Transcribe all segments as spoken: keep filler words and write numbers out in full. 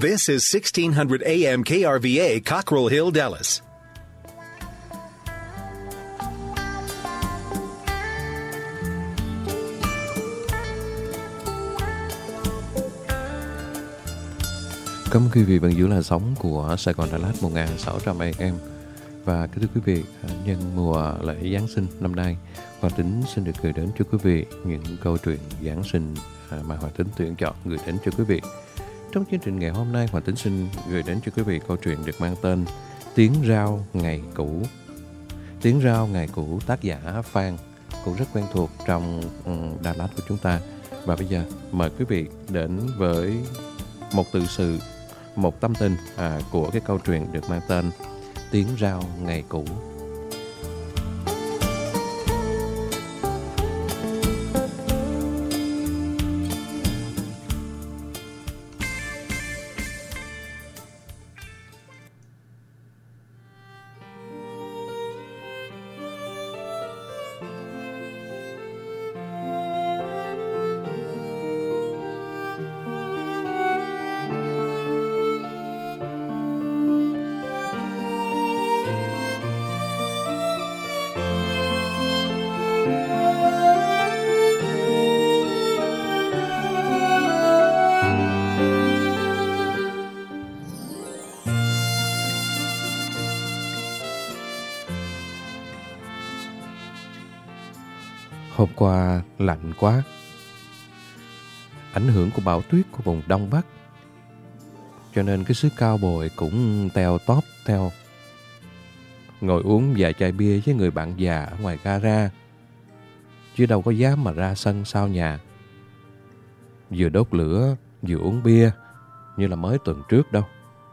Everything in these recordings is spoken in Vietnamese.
This is sixteen hundred A M K R V A, Cockrell Hill, Dallas. Cảm ơn quý vị vẫn giữ làn sóng của Sài Gòn Đà Lạt một nghìn sáu trăm A M. Và kính thưa quý vị, nhân mùa lễ Giáng sinh năm nay, Hoàng Tính xin được gửi đến cho quý vị những câu chuyện Giáng sinh mà Hoàng Tính tuyển chọn gửi đến cho quý vị. Trong chương trình ngày hôm nay, Hoàng Tính xin gửi đến cho quý vị câu chuyện được mang tên Tiếng Rao Ngày Cũ. Tiếng Rao Ngày Cũ, tác giả Phan, cũng rất quen thuộc trong Đà Lạt của chúng ta. Và bây giờ mời quý vị đến với một tự sự, một tâm tình à, của cái câu chuyện được mang tên Tiếng Rao Ngày Cũ. Hôm qua lạnh quá. Ảnh hưởng của bão tuyết của vùng Đông Bắc, cho nên cái xứ cao bồi cũng teo tóp theo. Ngồi uống vài chai bia với người bạn già ở ngoài gara, chứ đâu có dám mà ra sân sau nhà. Vừa đốt lửa, vừa uống bia như là mới tuần trước đâu.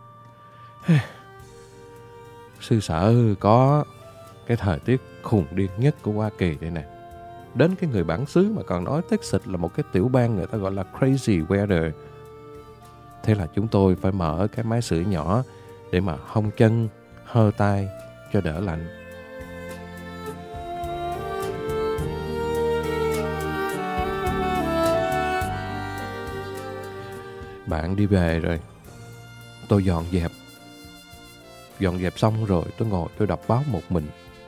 Sư sở có cái thời tiết khùng điên nhất của Hoa Kỳ đây nè. Đến cái người bản xứ mà còn nói Texas là một cái tiểu bang người ta gọi là crazy weather. Thế là chúng tôi phải mở cái máy sưởi nhỏ để mà hong chân, hơ tay cho đỡ lạnh. Bạn đi về rồi, tôi dọn dẹp. Dọn dẹp xong rồi tôi ngồi tôi đọc báo một mình.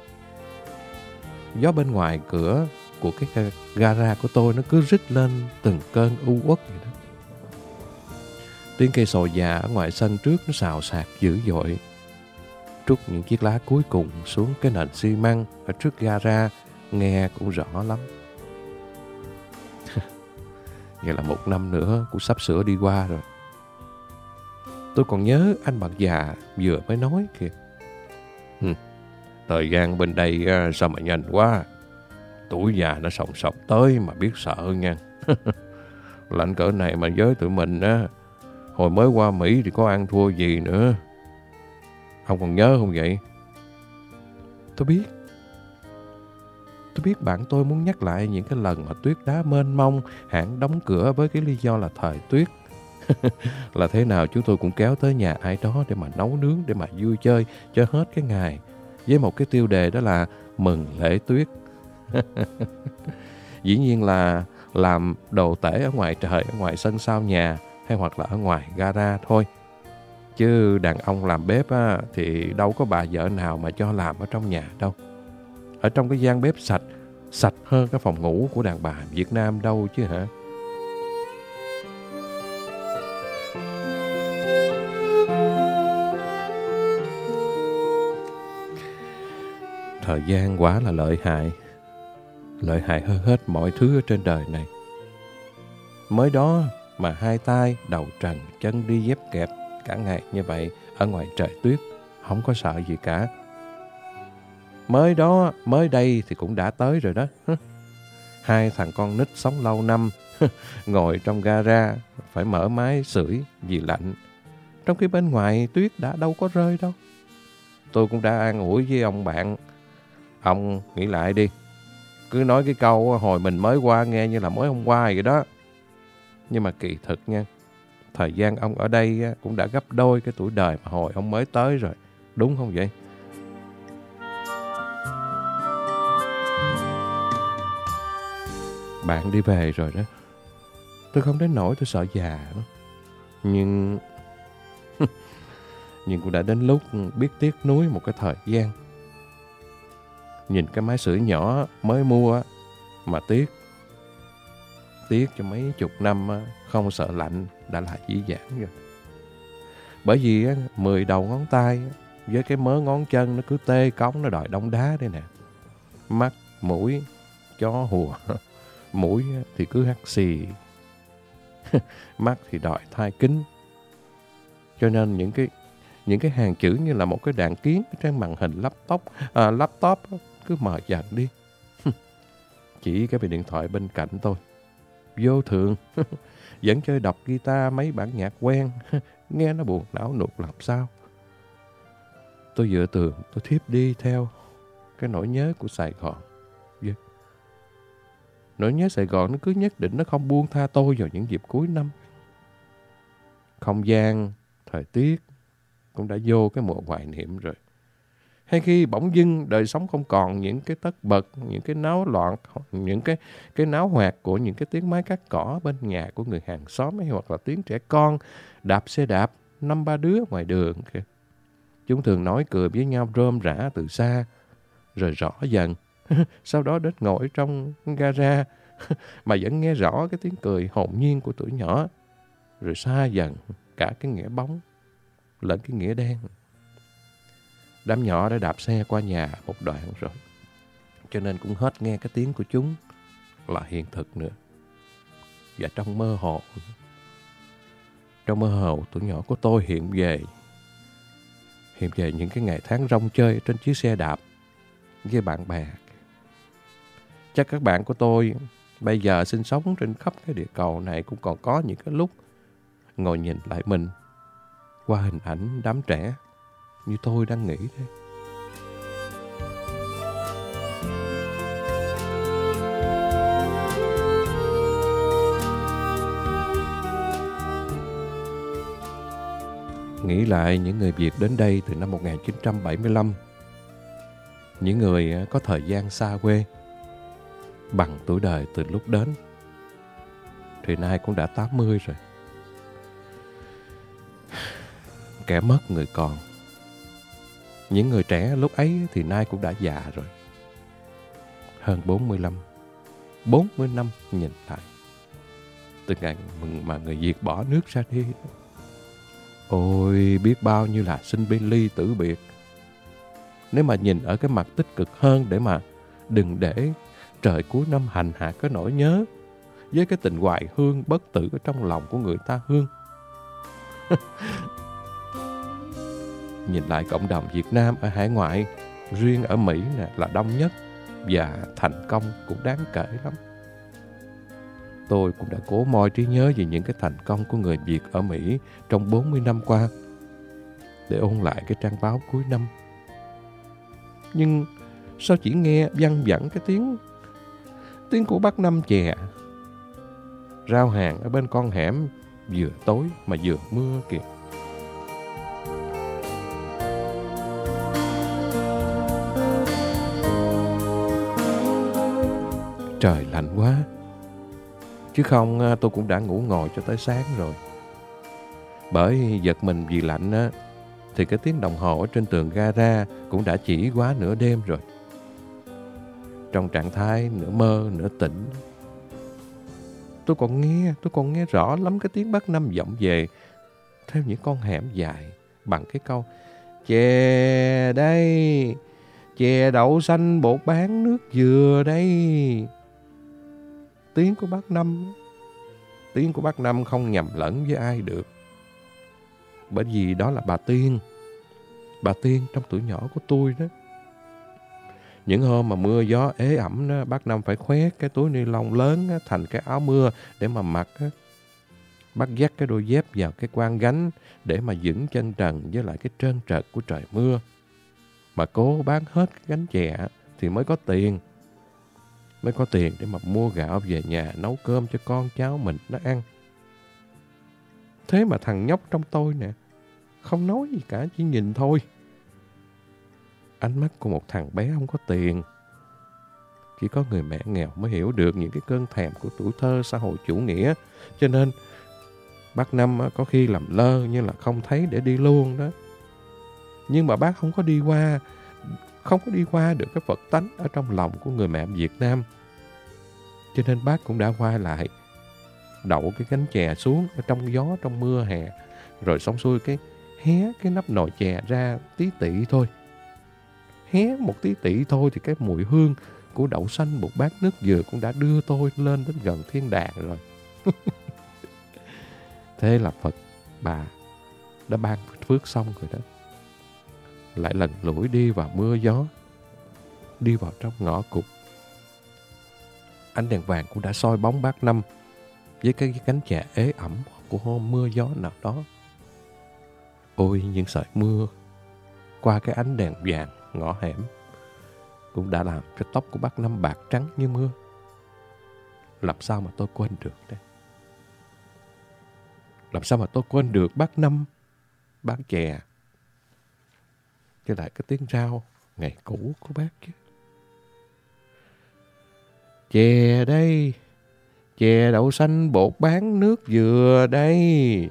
Gió bên ngoài cửa của cái gara của tôi nó cứ rít lên từng cơn u uất vậy đó. Tiếng cây sồi già ở ngoài sân trước nó xào xạc dữ dội, trút những chiếc lá cuối cùng xuống cái nền xi măng ở trước gara, nghe cũng rõ lắm. Vậy là một năm nữa cũng sắp sửa đi qua rồi. Tôi còn nhớ anh bạn già vừa mới nói kìa. Hừm, thời gian bên đây sao mà nhanh quá. Tuổi già nó sòng sọc tới mà biết sợ nha. Lạnh cỡ này mà với tụi mình á, hồi mới qua Mỹ thì có ăn thua gì nữa. Ông còn nhớ không vậy? Tôi biết. Tôi biết bạn tôi muốn nhắc lại những cái lần mà tuyết đá mênh mông, hãng đóng cửa với cái lý do là thời tuyết. Là thế nào chúng tôi cũng kéo tới nhà ai đó để mà nấu nướng, để mà vui chơi cho hết cái ngày. Với một cái tiêu đề đó là mừng lễ tuyết. Dĩ nhiên là làm đồ tể ở ngoài trời, ở ngoài sân sau nhà, hay hoặc là ở ngoài gara thôi. Chứ đàn ông làm bếp á, thì đâu có bà vợ nào mà cho làm ở trong nhà đâu. Ở trong cái gian bếp sạch, sạch hơn cái phòng ngủ của đàn bà Việt Nam đâu chứ hả? Thời gian quá là lợi hại. Lợi hại hơn hết mọi thứ ở trên đời này. Mới đó mà hai tay, đầu trần, chân đi dép kẹp cả ngày như vậy ở ngoài trời tuyết, không có sợ gì cả. Mới đó, mới đây thì cũng đã tới rồi đó. Hai thằng con nít sống lâu năm, ngồi trong gara, phải mở máy sưởi vì lạnh. Trong khi bên ngoài tuyết đã đâu có rơi đâu. Tôi cũng đã an ủi với ông bạn. Ông nghĩ lại đi. Cứ nói cái câu hồi mình mới qua nghe như là mới hôm qua vậy đó. Nhưng mà kỳ thực nha, thời gian ông ở đây cũng đã gấp đôi cái tuổi đời mà hồi ông mới tới rồi. Đúng không vậy? Bạn đi về rồi đó. Tôi không đến nỗi tôi sợ già đó. Nhưng Nhưng cũng đã đến lúc biết tiếc nuối một cái thời gian. Nhìn cái máy sưởi nhỏ mới mua mà tiếc. Tiếc cho mấy chục năm không sợ lạnh đã là dĩ dãn rồi. Bởi vì mười đầu ngón tay với cái mớ ngón chân nó cứ tê cống, nó đòi đóng đá đây nè. Mắt, mũi, chó hùa. Mũi thì cứ hắt xì. Mắt thì đòi thai kính. Cho nên những cái những cái hàng chữ như là một cái đàn kiến trên màn hình laptop, à, laptop cứ mờ dần đi. Chỉ cái điện thoại bên cạnh tôi. Vô thường. Vẫn chơi đọc guitar mấy bản nhạc quen. Nghe nó buồn não nụt làm sao. Tôi dựa tường, tôi thiếp đi theo cái nỗi nhớ của Sài Gòn. Yeah. Nỗi nhớ Sài Gòn nó cứ nhất định nó không buông tha tôi vào những dịp cuối năm. Không gian, thời tiết cũng đã vô cái mùa hoài niệm rồi. Hay khi bỗng dưng đời sống không còn những cái tất bật, những cái náo loạn, những cái cái náo hoạt của những cái tiếng máy cắt cỏ bên nhà của người hàng xóm hay hoặc là tiếng trẻ con đạp xe đạp năm ba đứa ngoài đường kìa. Chúng thường nói cười với nhau rôm rã từ xa, rồi rõ dần. Sau đó đến ngồi trong gara mà vẫn nghe rõ cái tiếng cười hồn nhiên của tuổi nhỏ. Rồi xa dần cả cái nghĩa bóng lẫn cái nghĩa đen. Đám nhỏ đã đạp xe qua nhà một đoạn rồi, cho nên cũng hết nghe cái tiếng của chúng là hiện thực nữa. Và trong mơ hồ, trong mơ hồ tuổi nhỏ của tôi hiện về, hiện về những cái ngày tháng rong chơi trên chiếc xe đạp với bạn bè. Chắc các bạn của tôi bây giờ sinh sống trên khắp cái địa cầu này cũng còn có những cái lúc ngồi nhìn lại mình qua hình ảnh đám trẻ như tôi đang nghĩ đấy. Nghĩ lại những người Việt đến đây từ năm một nghìn chín trăm bảy mươi lăm, những người có thời gian xa quê, bằng tuổi đời từ lúc đến, thì nay cũng đã tám mươi rồi. Kẻ mất người còn. Những người trẻ lúc ấy thì nay cũng đã già rồi. Hơn bốn mươi lăm, bốn mươi năm nhìn lại, từ ngày mà người Việt bỏ nước ra đi. Ôi, biết bao nhiêu là sinh bên ly tử biệt. Nếu mà nhìn ở cái mặt tích cực hơn, để mà đừng để trời cuối năm hành hạ cái nỗi nhớ với cái tình hoài hương bất tử ở trong lòng của người ta hương. Nhìn lại cộng đồng Việt Nam ở hải ngoại, riêng ở Mỹ nè, là đông nhất và thành công cũng đáng kể lắm. Tôi cũng đã cố moi trí nhớ về những cái thành công của người Việt ở Mỹ trong bốn mươi năm qua để ôn lại cái trang báo cuối năm. Nhưng sao chỉ nghe văng vẳng cái tiếng tiếng của bác Năm chè rao hàng ở bên con hẻm, vừa tối mà vừa mưa kìa. Trời lạnh quá. Chứ không tôi cũng đã ngủ ngồi cho tới sáng rồi. Bởi giật mình vì lạnh á, thì cái tiếng đồng hồ ở trên tường gara cũng đã chỉ quá nửa đêm rồi. Trong trạng thái nửa mơ nửa tỉnh, tôi còn nghe, tôi còn nghe rõ lắm cái tiếng bác Năm vọng về theo những con hẻm dài bằng cái câu: chè đây, chè đậu xanh bột bán nước dừa đây. Tiếng của bác Năm, tiếng của bác Năm không nhầm lẫn với ai được. Bởi vì đó là bà Tiên, bà Tiên trong tuổi nhỏ của tôi đó. Những hôm mà mưa gió ế ẩm đó, bác Năm phải khoét cái túi ni lông lớn đó, thành cái áo mưa để mà mặc đó. Bác dắt cái đôi dép vào cái quan gánh để mà vững chân trần với lại cái trơn trật của trời mưa. Mà cố bán hết cái gánh chè thì mới có tiền. Mới có tiền để mà mua gạo về nhà nấu cơm cho con cháu mình nó ăn. Thế mà thằng nhóc trong tôi nè, không nói gì cả, chỉ nhìn thôi. Ánh mắt của một thằng bé không có tiền. Chỉ có người mẹ nghèo mới hiểu được những cái cơn thèm của tuổi thơ xã hội chủ nghĩa. Cho nên Bác Năm có khi làm lơ như là không thấy để đi luôn đó. Nhưng mà bác không có đi qua, không có đi qua được cái Phật tánh ở trong lòng của người mẹ Việt Nam. Cho nên bác cũng đã qua lại, đậu cái cánh chè xuống ở trong gió, trong mưa hè, rồi xong xuôi cái hé cái nắp nồi chè ra tí tị thôi. Hé một tí tị thôi thì cái mùi hương của đậu xanh một bát nước dừa cũng đã đưa tôi lên đến gần thiên đàng rồi. Thế là Phật bà đã ban phước xong rồi đó. Lại lần lủi đi vào mưa gió, đi vào trong ngõ cụt. Ánh đèn vàng cũng đã soi bóng bác Năm với cái cánh chè ế ẩm của hôm mưa gió nào đó. Ôi, những sợi mưa qua cái ánh đèn vàng ngõ hẻm cũng đã làm cho tóc của bác Năm bạc trắng như mưa. Làm sao mà tôi quên được đây? Làm sao mà tôi quên được bác Năm bán chè, với lại cái tiếng rao ngày cũ của bác chứ. Chè đây, chè đậu xanh bột bán nước dừa đây.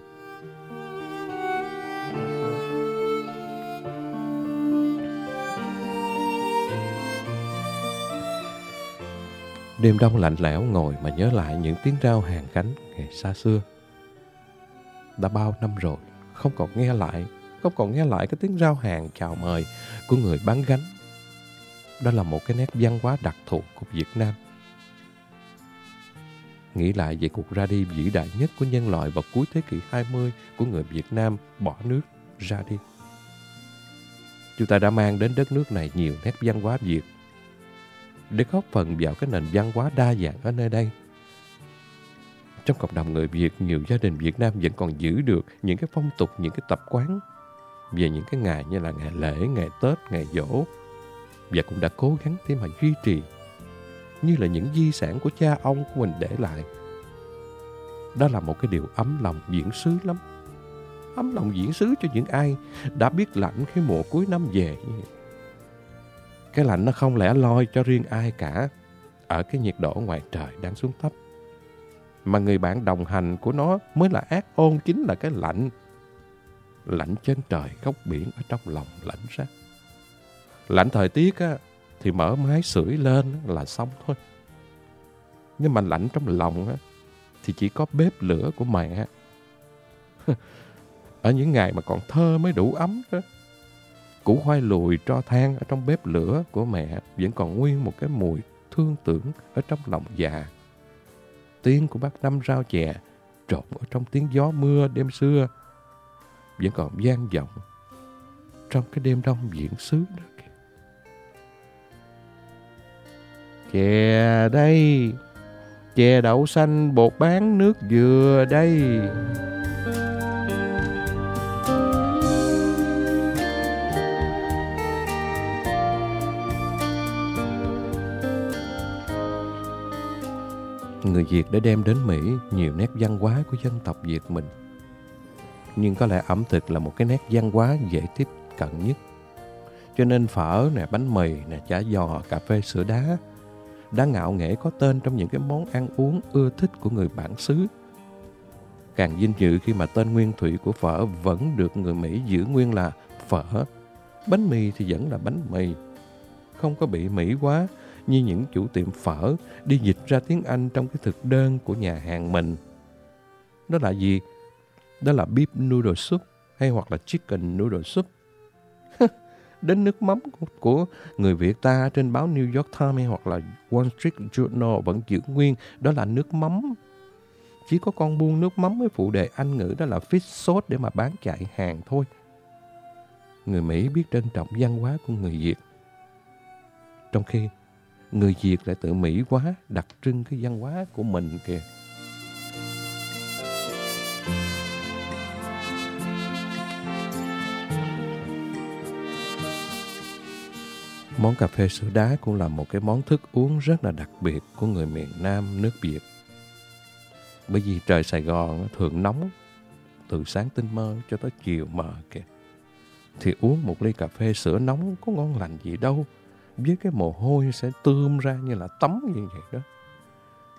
Đêm đông lạnh lẽo ngồi mà nhớ lại những tiếng rao hàng cánh ngày xa xưa. Đã bao năm rồi, không còn nghe lại, không còn nghe lại cái tiếng rao hàng chào mời của người bán gánh. Đó là một cái nét văn hóa đặc thù của Việt Nam. Nghĩ lại về cuộc ra đi vĩ đại nhất của nhân loại vào cuối thế kỷ hai mươi của người Việt Nam bỏ nước ra đi. Chúng ta đã mang đến đất nước này nhiều nét văn hóa Việt để góp phần vào cái nền văn hóa đa dạng ở nơi đây. Trong cộng đồng người Việt, nhiều gia đình Việt Nam vẫn còn giữ được những cái phong tục, những cái tập quán về những cái ngày như là ngày lễ, ngày Tết, ngày giỗ, và cũng đã cố gắng để mà duy trì như là những di sản của cha ông của mình để lại. Đó là một cái điều ấm lòng diễn xứ lắm. Ấm lòng diễn xứ cho những ai đã biết lạnh khi mùa cuối năm về. Cái lạnh nó không lẻ loi cho riêng ai cả ở cái nhiệt độ ngoài trời đang xuống thấp, mà người bạn đồng hành của nó mới là ác ôn, chính là cái lạnh. Lạnh trên trời góc biển, ở trong lòng lạnh ra. Lạnh thời tiết á, thì mở máy sưởi lên là xong thôi. Nhưng mà lạnh trong lòng á, thì chỉ có bếp lửa của mẹ. Ở những ngày mà còn thơ mới đủ ấm đó. Củ khoai lùi tro than ở trong bếp lửa của mẹ vẫn còn nguyên một cái mùi thương tưởng ở trong lòng già. Tiếng của bác Năm rao chè trộn ở trong tiếng gió mưa đêm xưa vẫn còn vang vọng trong cái đêm đông diễn xứ đó kìa. Chè đây, chè đậu xanh bột bán nước dừa đây. Người Việt đã đem đến Mỹ nhiều nét văn hóa của dân tộc Việt mình. Nhưng có lẽ ẩm thực là một cái nét văn hóa dễ tiếp cận nhất. Cho nên phở nè, bánh mì nè, chả giò, cà phê sữa đá đã ngạo nghễ có tên trong những cái món ăn uống ưa thích của người bản xứ. Càng vinh dự khi mà tên nguyên thủy của phở vẫn được người Mỹ giữ nguyên là phở. Bánh mì thì vẫn là bánh mì, không có bị Mỹ quá như những chủ tiệm phở đi dịch ra tiếng Anh trong cái thực đơn của nhà hàng mình. Đó là gì? Đó là beef noodle soup hay hoặc là chicken noodle soup. Đến nước mắm của, của người Việt ta trên báo New York Times hay hoặc là Wall Street Journal vẫn giữ nguyên, đó là nước mắm. Chỉ có con buôn nước mắm với phụ đề Anh ngữ đó là fish sauce để mà bán chạy hàng thôi. Người Mỹ biết trân trọng văn hóa của người Việt, trong khi người Việt lại tự Mỹ quá, đặc trưng cái văn hóa của mình kìa. Món cà phê sữa đá cũng là một cái món thức uống rất là đặc biệt của người miền Nam nước Việt. Bởi vì trời Sài Gòn thường nóng, từ sáng tinh mơ cho tới chiều mờ kìa. Thì uống một ly cà phê sữa nóng có ngon lành gì đâu, với cái mồ hôi sẽ tươm ra như là tắm như vậy đó.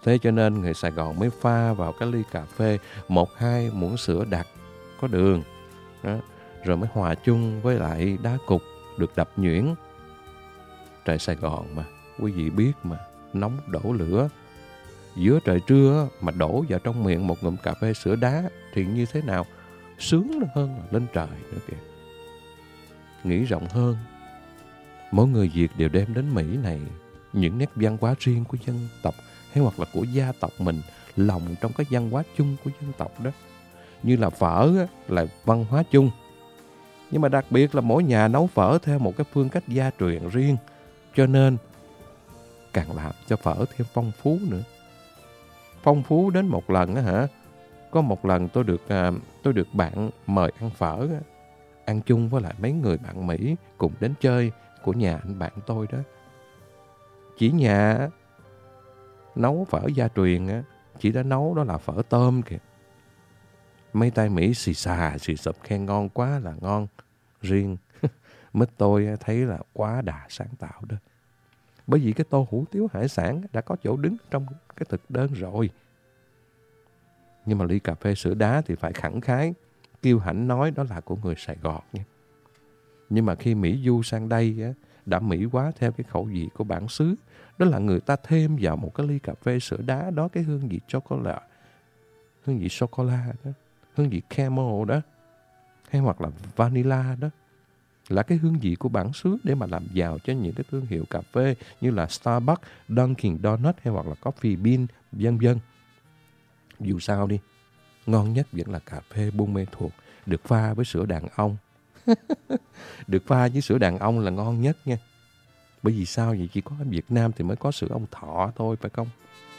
Thế cho nên người Sài Gòn mới pha vào cái ly cà phê một hai muỗng sữa đặc có đường. Đó. Rồi mới hòa chung với lại đá cục được đập nhuyễn. Trời Sài Gòn mà, quý vị biết mà, nóng đổ lửa. Giữa trời trưa mà đổ vào trong miệng một ngụm cà phê sữa đá thì như thế nào? Sướng hơn là lên trời nữa kìa. Nghĩ rộng hơn, mỗi người Việt đều đem đến Mỹ này những nét văn hóa riêng của dân tộc hay hoặc là của gia tộc mình, lòng trong cái văn hóa chung của dân tộc đó. Như là phở á, là văn hóa chung. Nhưng mà đặc biệt là mỗi nhà nấu phở theo một cái phương cách gia truyền riêng. Cho nên càng làm cho phở thêm phong phú nữa. Phong phú đến một lần á hả? Có một lần tôi được à, tôi được bạn mời ăn phở á, ăn chung với lại mấy người bạn Mỹ cùng đến chơi của nhà anh bạn tôi đó. Chỉ nhà nấu phở gia truyền á, chỉ đã nấu đó là phở tôm kìa. Mấy tay Mỹ xì xà xì sụp khen ngon quá là ngon. Riêng mít tôi thấy là quá đà sáng tạo đó. Bởi vì cái tô hủ tiếu hải sản đã có chỗ đứng trong cái thực đơn rồi. Nhưng mà ly cà phê sữa đá thì phải khẳng khái, kiêu hãnh nói đó là của người Sài Gòn nha. Nhưng mà khi Mỹ du sang đây á, đã Mỹ hóa theo cái khẩu vị của bản xứ. Đó là người ta thêm vào một cái ly cà phê sữa đá đó cái hương vị chocolate, hương vị sô-cô-la đó, hương vị caramel đó, hay hoặc là vanilla đó. Là cái hương vị của bản xứ để mà làm giàu cho những cái thương hiệu cà phê như là Starbucks, Dunkin' Donuts hay hoặc là Coffee Bean, vân vân. Dù sao đi, ngon nhất vẫn là cà phê Buôn Mê Thuột, được pha với sữa đàn ông. Được pha với sữa đàn ông là ngon nhất nha. Bởi vì sao vậy? Chỉ có ở Việt Nam thì mới có sữa ông thọ thôi, phải không?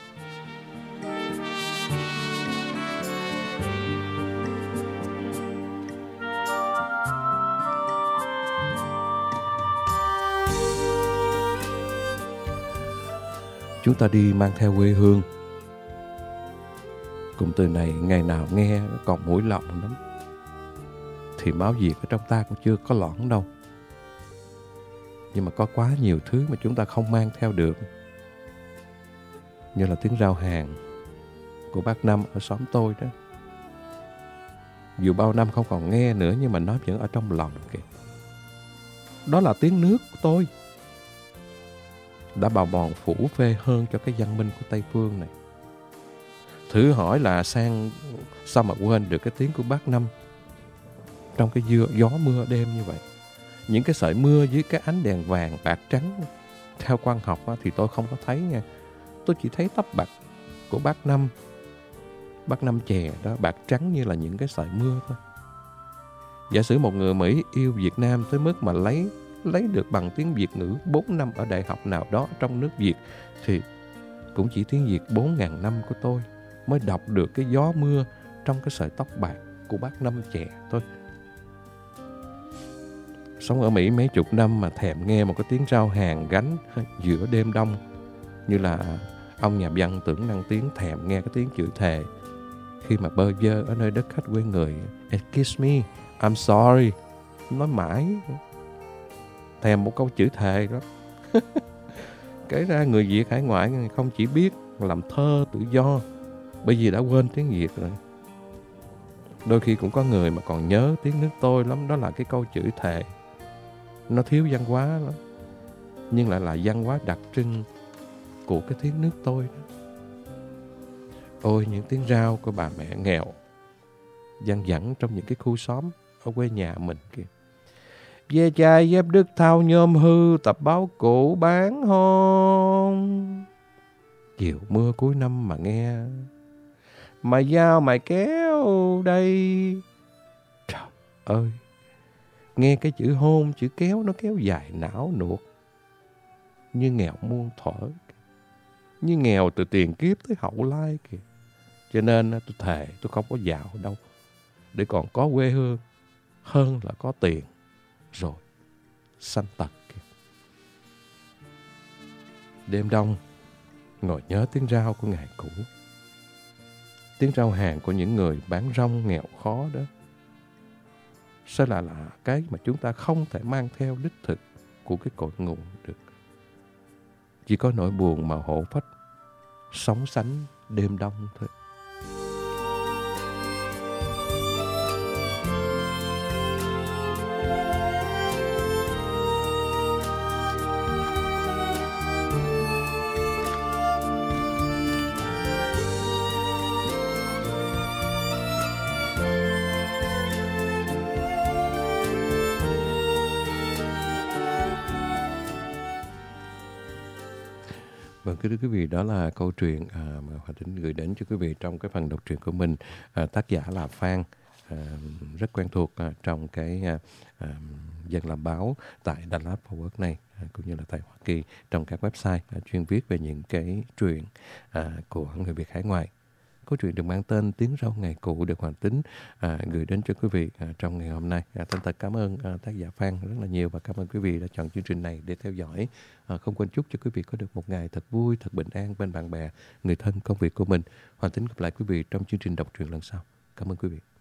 Chúng ta đi mang theo quê hương. Cụm từ này ngày nào nghe còn mũi lòng lắm. Thì máu Việt ở trong ta cũng chưa có loãng đâu. Nhưng mà có quá nhiều thứ mà chúng ta không mang theo được. Như là tiếng rao hàng của bác Năm ở xóm tôi đó. Dù bao năm không còn nghe nữa nhưng mà nó vẫn ở trong lòng kìa. Đó là tiếng nước của tôi. Đã bào mòn phủ phê hơn cho cái văn minh của Tây Phương này. Thử hỏi là sang sao mà quên được cái tiếng của bác Năm trong cái gió mưa đêm như vậy. Những cái sợi mưa dưới cái ánh đèn vàng bạc trắng. Theo quan học thì tôi không có thấy nha. Tôi chỉ thấy tóc bạc của bác Năm. Bác Năm chè đó, bạc trắng như là những cái sợi mưa thôi. Giả sử một người Mỹ yêu Việt Nam tới mức mà lấy lấy được bằng tiếng Việt ngữ bốn năm ở đại học nào đó trong nước Việt, thì cũng chỉ tiếng Việt bốn ngàn năm của tôi mới đọc được cái gió mưa trong cái sợi tóc bạc của bác Năm chè thôi. Sống ở Mỹ mấy chục năm mà thèm nghe một cái tiếng rao hàng gánh giữa đêm đông. Như là ông nhà văn Tưởng Năng Tiến thèm nghe cái tiếng chửi thề khi mà bơ vơ ở nơi đất khách quê người. Excuse me, I'm sorry. Nói mãi. Thèm một câu chửi thề đó. Kể ra người Việt hải ngoại không chỉ biết làm thơ tự do, bởi vì đã quên tiếng Việt rồi. Đôi khi cũng có người mà còn nhớ tiếng nước tôi lắm. Đó là cái câu chửi thề. Nó thiếu văn hóa lắm, nhưng lại là văn hóa đặc trưng của cái tiếng nước tôi đó. Ôi những tiếng rao của bà mẹ nghèo văng vẳng trong những cái khu xóm ở quê nhà mình kìa. Về chài dép đứt thao nhôm hư, tập báo cũ bán hôn. Chiều mưa cuối năm mà nghe mày dao mày kéo đây. Trời ơi, nghe cái chữ hôn, chữ kéo nó kéo dài não nuột. Như nghèo muôn thuở, như nghèo từ tiền kiếp tới hậu lai kìa. Cho nên tôi thề tôi không có giàu đâu, để còn có quê hương hơn là có tiền rồi sanh tật kìa. Đêm đông ngồi nhớ tiếng rao của ngày cũ, tiếng rao hàng của những người bán rong nghèo khó đó. Sẽ là là cái mà chúng ta không thể mang theo đích thực của cái cội nguồn được. Chỉ có nỗi buồn mà hộ phách sóng sánh đêm đông thôi. Vâng, kính thưa quý vị, đó là câu chuyện à, mà Hòa Tính gửi đến cho quý vị trong cái phần đọc truyện của mình. À, tác giả là Phan, à, rất quen thuộc à, trong cái à, à, dân làm báo tại Dallas Fort Worth này, à, cũng như là tại Hoa Kỳ, trong các website à, chuyên viết về những cái truyện à, của người Việt hải ngoại. Câu chuyện được mang tên Tiếng Râu Ngày Cũ được Hòa Tính à, gửi đến cho quý vị à, trong ngày hôm nay. À, Thành thật cảm ơn à, tác giả Phan rất là nhiều và cảm ơn quý vị đã chọn chương trình này để theo dõi. À, không quên chúc cho quý vị có được một ngày thật vui, thật bình an bên bạn bè, người thân, công việc của mình. Hòa Tính gặp lại quý vị trong chương trình đọc truyện lần sau. Cảm ơn quý vị.